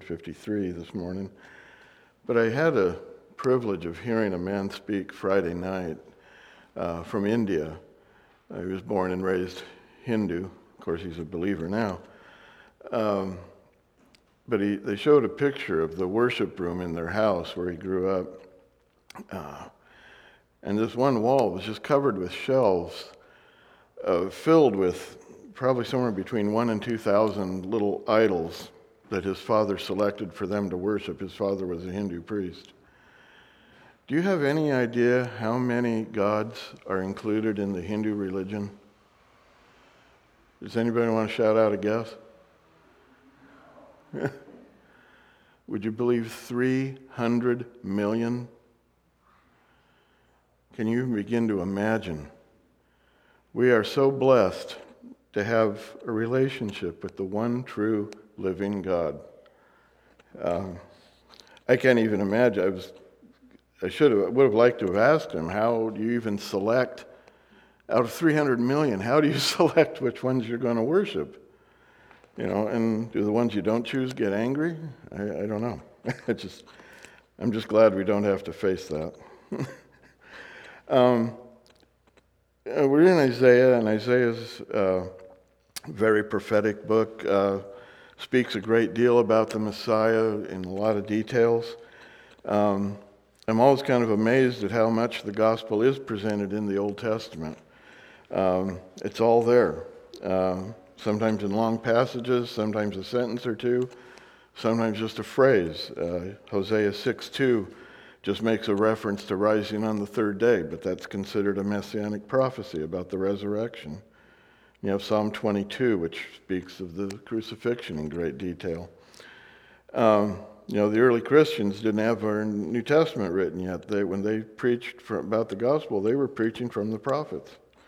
53 this morning. But I had a privilege of hearing a man speak Friday night from India. He was born and raised Hindu. Of course, he's a believer now. But they showed a picture of the worship room in their house where he grew up. And this one wall was just covered with shelves filled with probably somewhere between 1,000 and 2,000 little idols that his father selected for them to worship. His father was a Hindu priest. Do you have any idea how many gods are included in the Hindu religion? Does anybody want to shout out a guess? Would you believe 300 million? Can you begin to imagine? We are so blessed to have a relationship with the one true living God. I can't even imagine. Would have liked to have asked him, how do you even select, out of 300 million, how do you select which ones you're going to worship? And do the ones you don't choose get angry? I don't know. I'm just glad we don't have to face that. We're in Isaiah, and Isaiah's very prophetic book. Speaks a great deal about the Messiah in a lot of details. I'm always kind of amazed at how much the gospel is presented in the Old Testament. It's all there. Sometimes in long passages, sometimes a sentence or two, sometimes just a phrase. Hosea 6:2 just makes a reference to rising on the third day, but that's considered a messianic prophecy about the resurrection. You have Psalm 22, which speaks of the crucifixion in great detail. The early Christians didn't have our New Testament written yet. When they preached about the gospel, they were preaching from the prophets.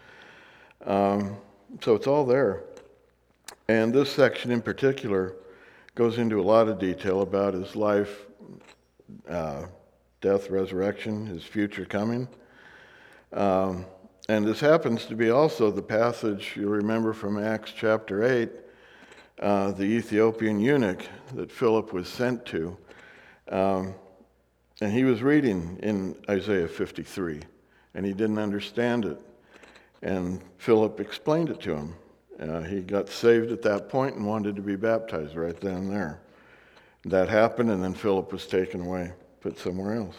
So it's all there. And this section in particular goes into a lot of detail about his life, death, resurrection, his future coming. And this happens to be also the passage you'll remember from Acts chapter 8, the Ethiopian eunuch that Philip was sent to. And he was reading in Isaiah 53, and he didn't understand it. And Philip explained it to him. He got saved at that point and wanted to be baptized right then and there. That happened, and then Philip was taken away, put somewhere else.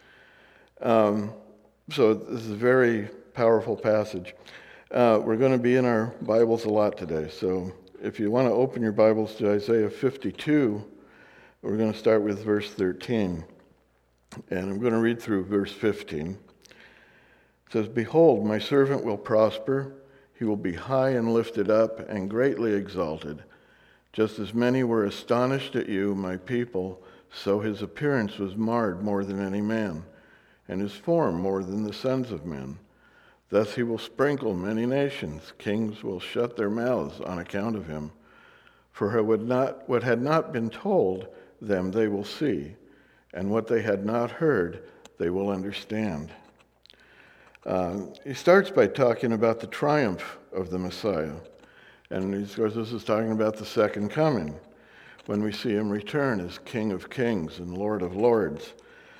So this is a very powerful passage. We're going to be in our Bibles a lot today. So if you want to open your Bibles to Isaiah 52, we're going to start with verse 13. And I'm going to read through verse 15. It says, "Behold, my servant will prosper. He will be high and lifted up and greatly exalted. Just as many were astonished at you, my people, so his appearance was marred more than any man, and his form more than the sons of men. Thus he will sprinkle many nations. Kings will shut their mouths on account of him. For what had not been told them they will see, and what they had not heard they will understand." He starts by talking about the triumph of the Messiah. And of course, this is talking about the second coming, when we see him return as King of Kings and Lord of Lords,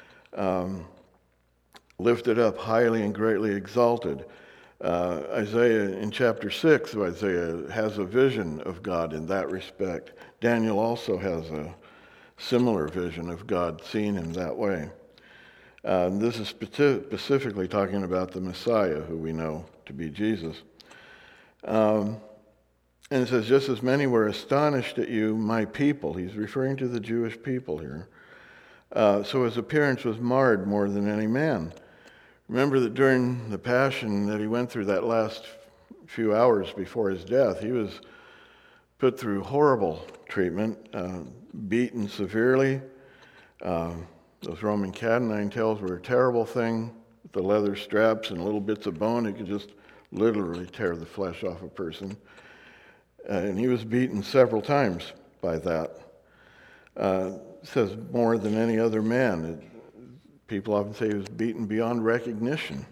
lifted up highly and greatly exalted. Isaiah, in chapter 6 of Isaiah, has a vision of God in that respect. Daniel also has a similar vision of God seen in that way. This is specifically talking about the Messiah, who we know to be Jesus. And it says, "Just as many were astonished at you, my people." He's referring to the Jewish people here. "So his appearance was marred more than any man." Remember that during the passion that he went through that last few hours before his death, he was put through horrible treatment, beaten severely. Those Roman canine tails were a terrible thing. The leather straps and little bits of bone, it could just literally tear the flesh off a person. And he was beaten several times by that. It says more than any other man. People often say he was beaten beyond recognition.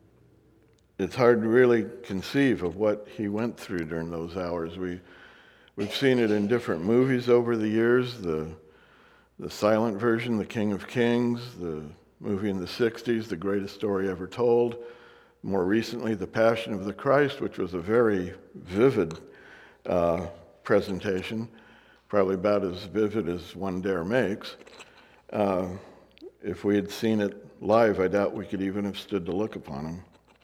It's hard to really conceive of what he went through during those hours. We We've seen it in different movies over the years, the silent version, The King of Kings, the movie in the 60s, The Greatest Story Ever Told. More recently, The Passion of the Christ, which was a very vivid presentation, probably about as vivid as one dare makes. If we had seen it live, I doubt we could even have stood to look upon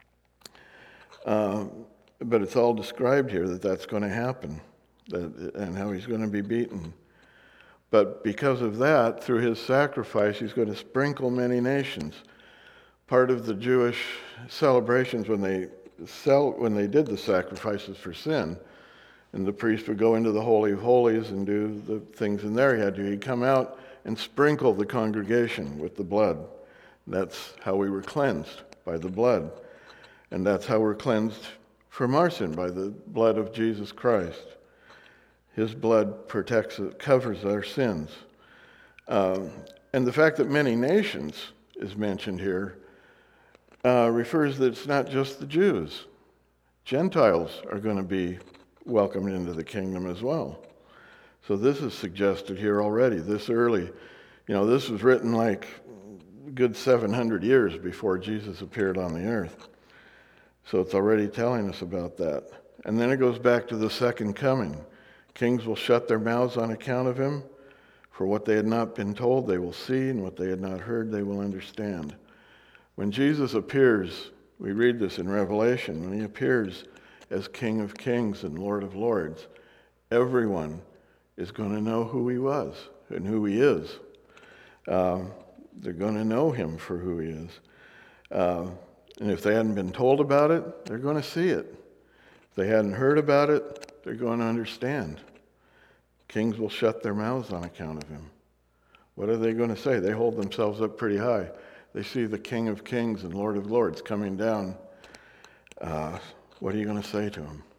him. But it's all described here that that's going to happen, and how he's going to be beaten. But because of that, through his sacrifice, he's going to sprinkle many nations. Part of the Jewish celebrations when they did the sacrifices for sin, and the priest would go into the Holy of Holies and do the things in there he had to, he'd come out and sprinkle the congregation with the blood. That's how we were cleansed, by the blood. And that's how we're cleansed from our sin, by the blood of Jesus Christ. His blood protects it, covers our sins. And the fact that many nations is mentioned here refers that it's not just the Jews. Gentiles are going to be welcomed into the kingdom as well. So this is suggested here already, this early. This was written like a good 700 years before Jesus appeared on the earth. So it's already telling us about that. And then it goes back to the second coming. Kings will shut their mouths on account of him. For what they had not been told, they will see, and what they had not heard, they will understand. When Jesus appears, we read this in Revelation, when he appears as King of Kings and Lord of Lords, everyone is going to know who he was and who he is. They're going to know him for who he is. And if they hadn't been told about it, they're going to see it. If they hadn't heard about it, they're going to understand. Kings will shut their mouths on account of him. What are they going to say? They hold themselves up pretty high. They see the King of Kings and Lord of Lords coming down. What are you going to say to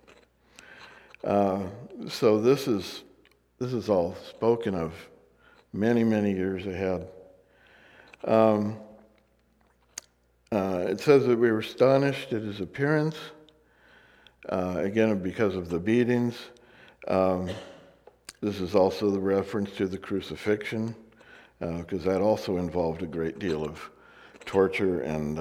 him? So this is all spoken of many, many years ahead. It says that we were astonished at his appearance, again because of the beatings. This is also the reference to the crucifixion, because that also involved a great deal of torture and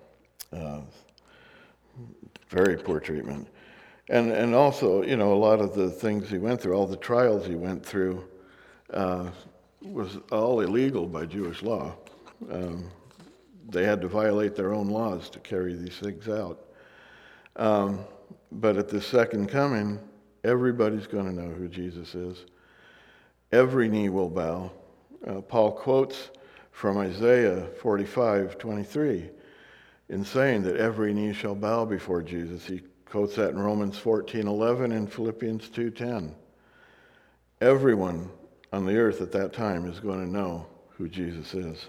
very poor treatment. And also, a lot of the things he went through, all the trials he went through, was all illegal by Jewish law. They had to violate their own laws to carry these things out. But at the second coming, everybody's going to know who Jesus is. Every knee will bow. Paul quotes from Isaiah 45:23 in saying that every knee shall bow before Jesus. He quotes that in Romans 14:11 and Philippians 2:10. Everyone on the earth at that time is going to know who Jesus is.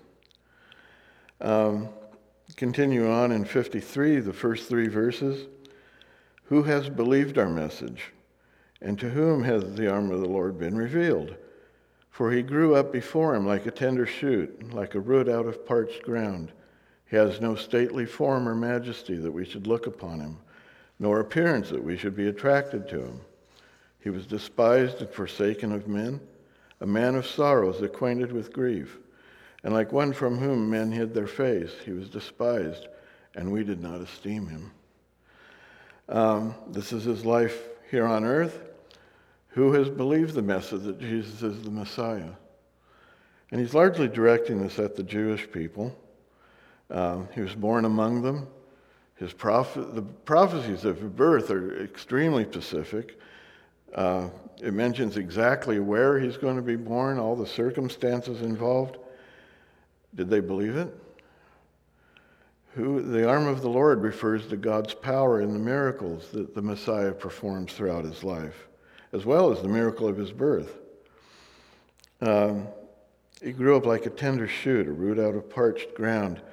Continue on in 53, the first 3 verses. Who has believed our message? And to whom has the arm of the Lord been revealed? For he grew up before him like a tender shoot, like a root out of parched ground. He has no stately form or majesty that we should look upon him, nor appearance that we should be attracted to him. He was despised and forsaken of men, a man of sorrows, acquainted with grief. And like one from whom men hid their face, he was despised, and we did not esteem him. This is his life here on earth. Who has believed the message that Jesus is the Messiah? And he's largely directing this at the Jewish people. He was born among them. The prophecies of his birth are extremely specific. It mentions exactly where he's going to be born, all the circumstances involved. Did they believe it? The arm of the Lord refers to God's power in the miracles that the Messiah performs throughout his life, as well as the miracle of his birth. He grew up like a tender shoot, a root out of parched ground.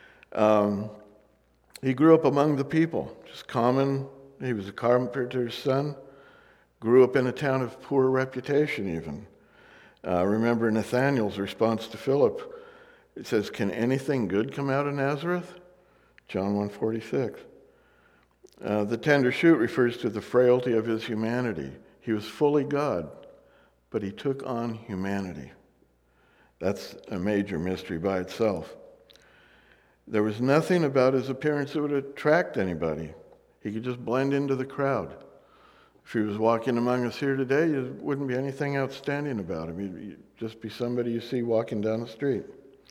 He grew up among the people, just common. He was a carpenter's son, grew up in a town of poor reputation even. Remember Nathanael's response to Philip. It says, can anything good come out of Nazareth? John 1:46. The tender shoot refers to the frailty of his humanity. He was fully God, but he took on humanity. That's a major mystery by itself. There was nothing about his appearance that would attract anybody. He could just blend into the crowd. If he was walking among us here today, there wouldn't be anything outstanding about him. He'd just be somebody you see walking down the street.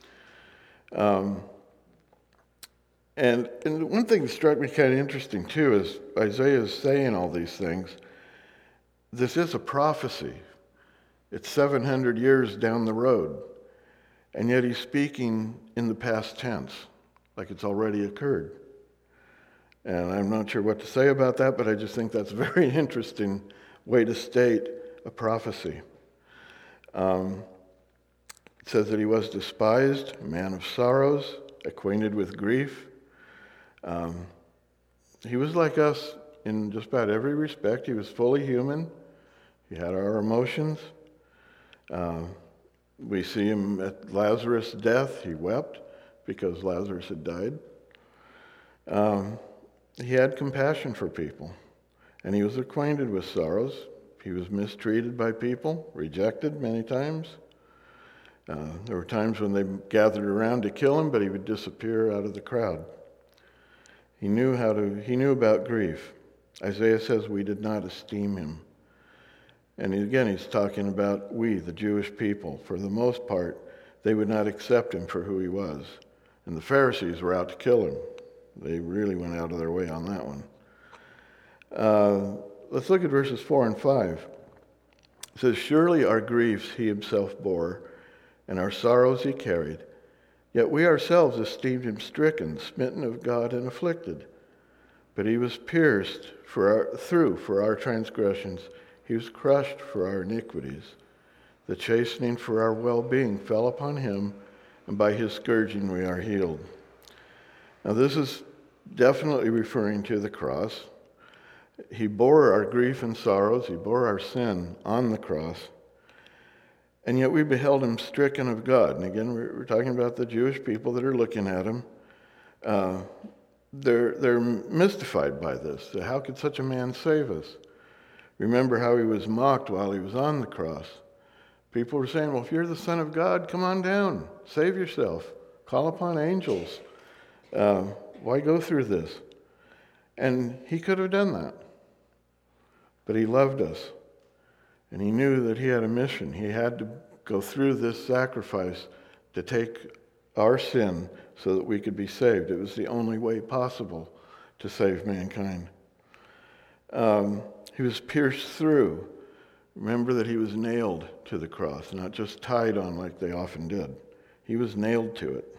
And one thing that struck me kind of interesting too is Isaiah is saying all these things. This is a prophecy. It's 700 years down the road. And yet he's speaking in the past tense, like it's already occurred. And I'm not sure what to say about that, but I just think that's a very interesting way to state a prophecy. It says that he was despised, a man of sorrows, acquainted with grief. He was like us in just about every respect. He was fully human. He had our emotions. We see him at Lazarus' death. He wept because Lazarus had died. He had compassion for people, and he was acquainted with sorrows. He was mistreated by people, rejected many times. There were times when they gathered around to kill him, but he would disappear out of the crowd. He knew about grief. Isaiah says we did not esteem him. And again, he's talking about we, the Jewish people. For the most part, they would not accept him for who he was. And the Pharisees were out to kill him. They really went out of their way on that one. Let's look at verses 4 and 5. It says, surely our griefs he himself bore, and our sorrows he carried. Yet we ourselves esteemed him stricken, smitten of God, and afflicted. But he was pierced for our transgressions. He was crushed for our iniquities. The chastening for our well-being fell upon him, and by his scourging we are healed. Now this is definitely referring to the cross. He bore our grief and sorrows. He bore our sin on the cross. And yet we beheld him stricken of God. And again, we're talking about the Jewish people that are looking at him. They're mystified by this. How could such a man save us? Remember how he was mocked while he was on the cross. People were saying, well, if you're the Son of God, come on down. Save yourself. Call upon angels. Why go through this? And he could have done that. But he loved us. And he knew that he had a mission. He had to go through this sacrifice to take our sin so that we could be saved. It was the only way possible to save mankind. He was pierced through. Remember that he was nailed to the cross, not just tied on like they often did. He was nailed to it.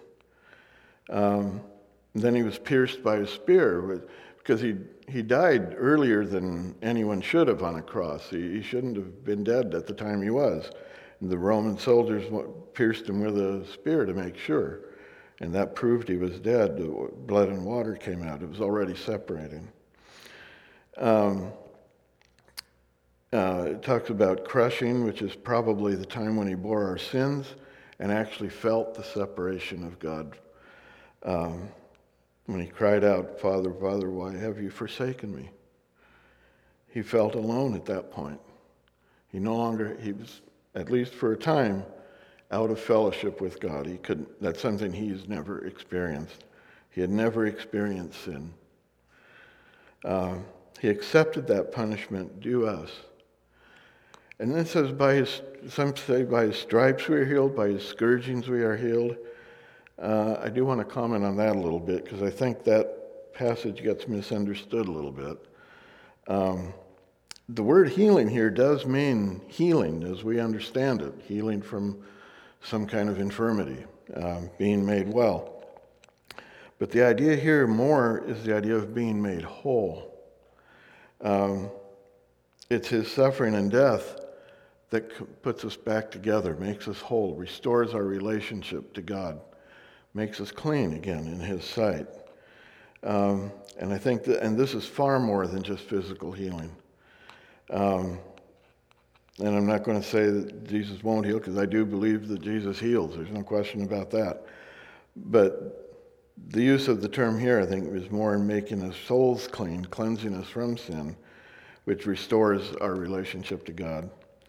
Then he was pierced by a spear because he died earlier than anyone should have on a cross. He shouldn't have been dead at the time he was. And the Roman soldiers pierced him with a spear to make sure. And that proved he was dead. The blood and water came out. It was already separating. It talks about crushing, which is probably the time when he bore our sins and actually felt the separation of God. When he cried out, Father, Father, why have you forsaken me? He felt alone at that point. He was, at least for a time, out of fellowship with God. That's something he's never experienced. He had never experienced sin. He accepted that punishment due us. And then it says, some say by his stripes we are healed, by his scourgings we are healed. I do want to comment on that a little bit because I think that passage gets misunderstood a little bit. The word healing here does mean healing as we understand it, healing from some kind of infirmity, being made well. But the idea here more is the idea of being made whole. It's his suffering and death that puts us back together, makes us whole, restores our relationship to God, makes us clean again in his sight. And I think and this is far more than just physical healing. And I'm not going to say that Jesus won't heal, because I do believe that Jesus heals. There's no question about that. But the use of the term here, I think, is more in making our souls clean, cleansing us from sin, which restores our relationship to God.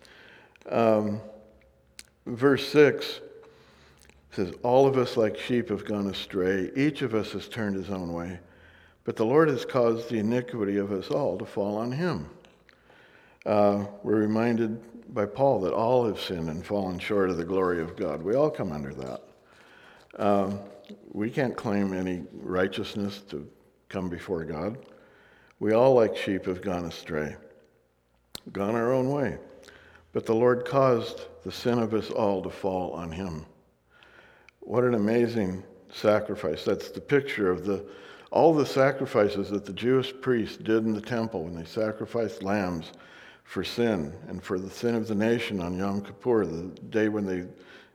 Verse 6 says, all of us like sheep have gone astray. Each of us has turned his own way. But the Lord has caused the iniquity of us all to fall on him. We're reminded by Paul that all have sinned and fallen short of the glory of God. We all come under that. We can't claim any righteousness to come before God. We all like sheep have gone astray, gone our own way. But the Lord caused the sin of us all to fall on him. What an amazing sacrifice. That's the picture of all the sacrifices that the Jewish priests did in the temple when they sacrificed lambs for sin and for the sin of the nation on Yom Kippur, the day when they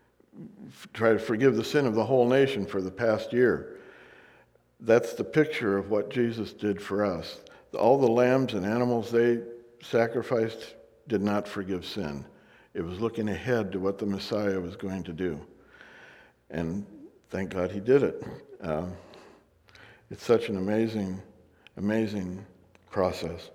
try to forgive the sin of the whole nation for the past year. That's the picture of what Jesus did for us. All the lambs and animals they sacrificed did not forgive sin. It was looking ahead to what the Messiah was going to do. And thank God he did it. It's such an amazing, amazing process.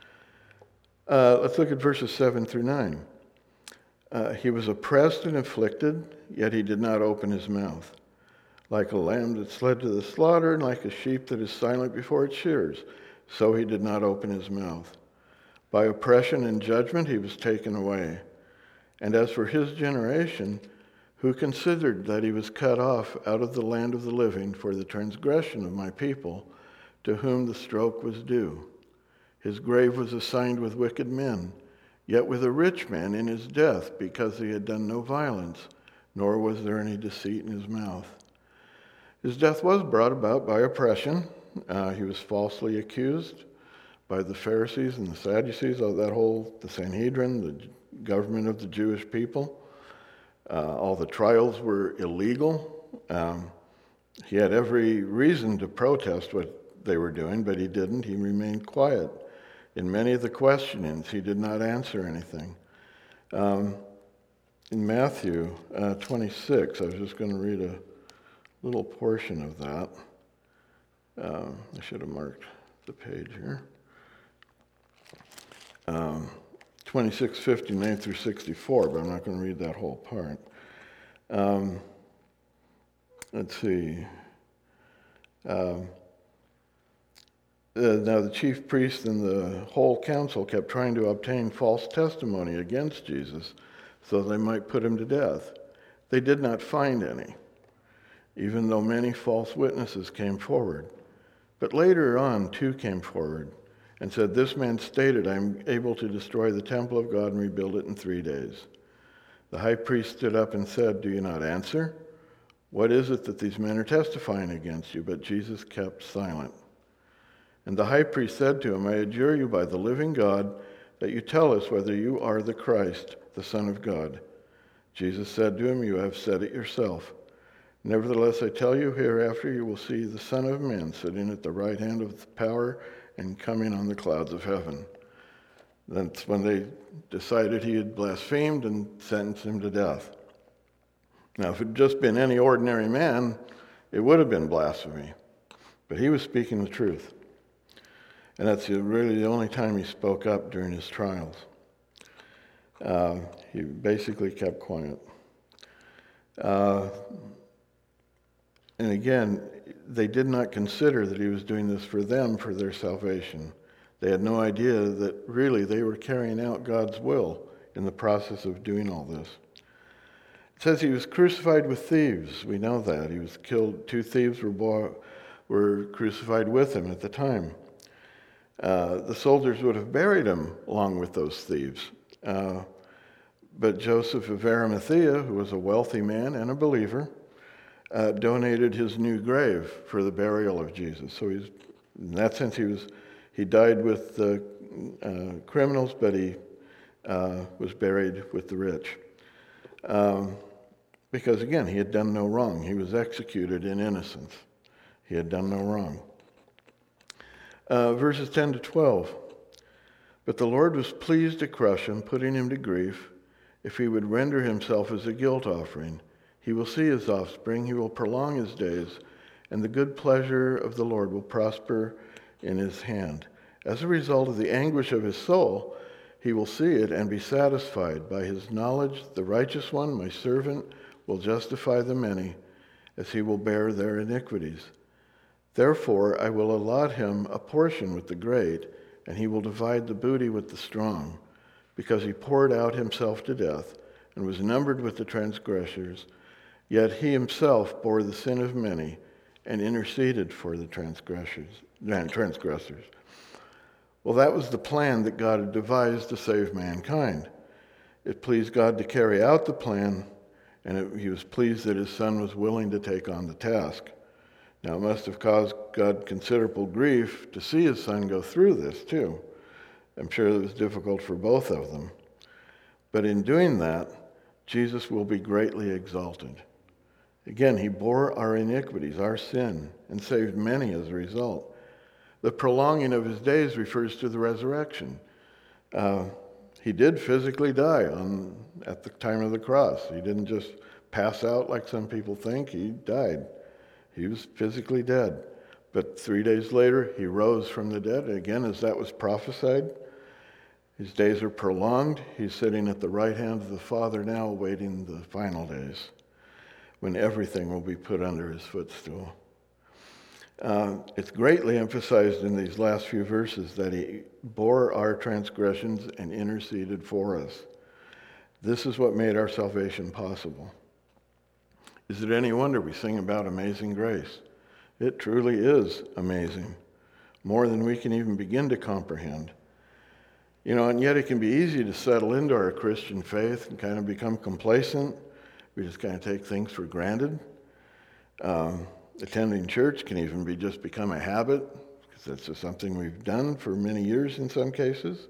Let's look at verses 7 through 9. He was oppressed and afflicted, yet he did not open his mouth. Like a lamb that's led to the slaughter, and like a sheep that is silent before its shearers, so he did not open his mouth. By oppression and judgment he was taken away. And as for his generation, who considered that he was cut off out of the land of the living for the transgression of my people, to whom the stroke was due. His grave was assigned with wicked men, yet with a rich man in his death, because he had done no violence, nor was there any deceit in his mouth. His death was brought about by oppression. He was falsely accused by the Pharisees and the Sadducees, the Sanhedrin, the government of the Jewish people. All the trials were illegal. He had every reason to protest what they were doing, but he didn't. He remained quiet. In many of the questionings, he did not answer anything. In Matthew 26, I was just going to read a little portion of that. I should have marked the page here. 26:59 through 64, but I'm not going to read that whole part. Let's see. Now the chief priest and the whole council kept trying to obtain false testimony against Jesus so they might put him to death. They did not find any, even though many false witnesses came forward. But later on, 2 came forward and said, "This man stated, I am able to destroy the temple of God and rebuild it in 3 days." The high priest stood up and said, "Do you not answer? What is it that these men are testifying against you?" But Jesus kept silent. And the high priest said to him, "I adjure you by the living God that you tell us whether you are the Christ, the Son of God." Jesus said to him, "You have said it yourself. Nevertheless, I tell you, hereafter you will see the Son of Man sitting at the right hand of power and coming on the clouds of heaven." That's when they decided he had blasphemed and sentenced him to death. Now, if it had just been any ordinary man, it would have been blasphemy. But he was speaking the truth. And that's really the only time he spoke up during his trials. He basically kept quiet. And again, they did not consider that he was doing this for them, for their salvation. They had no idea that really they were carrying out God's will in the process of doing all this. It says he was crucified with thieves. We know that. He was killed. 2 thieves were crucified with him at the time. The soldiers would have buried him along with those thieves. But Joseph of Arimathea, who was a wealthy man and a believer, donated his new grave for the burial of Jesus. So in that sense, he died with the criminals, but he was buried with the rich. Because again, he had done no wrong. He was executed in innocence. He had done no wrong. Verses 10 to 12. But the Lord was pleased to crush him, putting him to grief. If he would render himself as a guilt offering, he will see his offspring, he will prolong his days, and the good pleasure of the Lord will prosper in his hand. As a result of the anguish of his soul, he will see it and be satisfied. By his knowledge, the righteous one, my servant, will justify the many, as he will bear their iniquities. Therefore, I will allot him a portion with the great, and he will divide the booty with the strong, because he poured out himself to death and was numbered with the transgressors. Yet he himself bore the sin of many and interceded for the transgressors. Well, that was the plan that God had devised to save mankind. It pleased God to carry out the plan, and he was pleased that his Son was willing to take on the task. Now, it must have caused God considerable grief to see his Son go through this, too. I'm sure it was difficult for both of them. But in doing that, Jesus will be greatly exalted. Again, he bore our iniquities, our sin, and saved many as a result. The prolonging of his days refers to the resurrection. He did physically die at the time of the cross. He didn't just pass out like some people think. He died. He was physically dead. But 3 days later, he rose from the dead. And again, as that was prophesied, his days are prolonged. He's sitting at the right hand of the Father now, awaiting the final days, when everything will be put under his footstool. It's greatly emphasized in these last few verses that he bore our transgressions and interceded for us. This is what made our salvation possible. Is it any wonder we sing about amazing grace? It truly is amazing, more than we can even begin to comprehend. And yet it can be easy to settle into our Christian faith and kind of become complacent. We just kind of take things for granted. Attending church can even become a habit, because that's just something we've done for many years in some cases.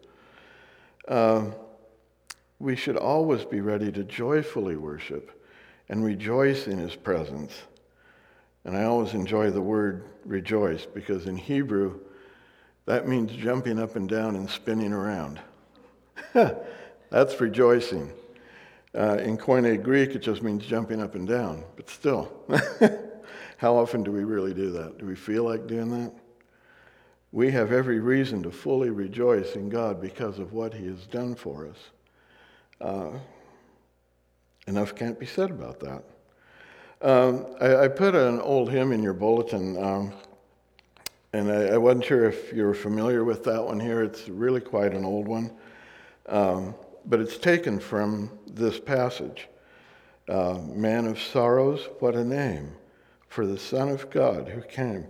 We should always be ready to joyfully worship and rejoice in his presence. And I always enjoy the word rejoice, because in Hebrew, that means jumping up and down and spinning around. That's rejoicing. In Koine Greek, it just means jumping up and down, but still. How often do we really do that? Do we feel like doing that? We have every reason to fully rejoice in God because of what he has done for us. Enough can't be said about that. I put an old hymn in your bulletin, and I wasn't sure if you were familiar with that one here. It's really quite an old one, but it's taken from this passage. Man of sorrows, what a name for the Son of God who came.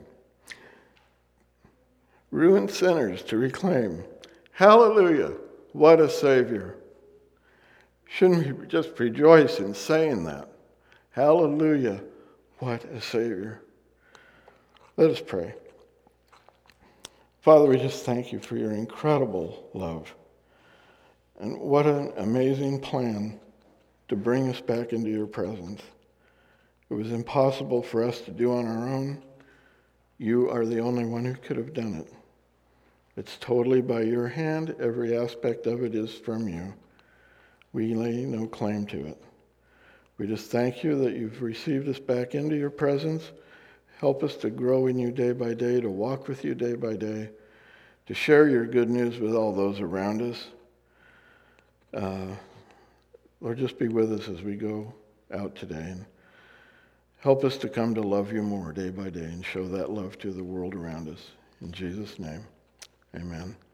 Ruined sinners to reclaim. Hallelujah, what a Savior. Shouldn't we just rejoice in saying that? Hallelujah, what a Savior. Let us pray. Father, we just thank you for your incredible love. And what an amazing plan to bring us back into your presence. It was impossible for us to do on our own. You are the only one who could have done it. It's totally by your hand. Every aspect of it is from you. We lay no claim to it. We just thank you that you've received us back into your presence. Help us to grow in you day by day, to walk with you day by day, to share your good news with all those around us. Lord, just be with us as we go out today, and help us to come to love you more day by day and show that love to the world around us. In Jesus' name, amen.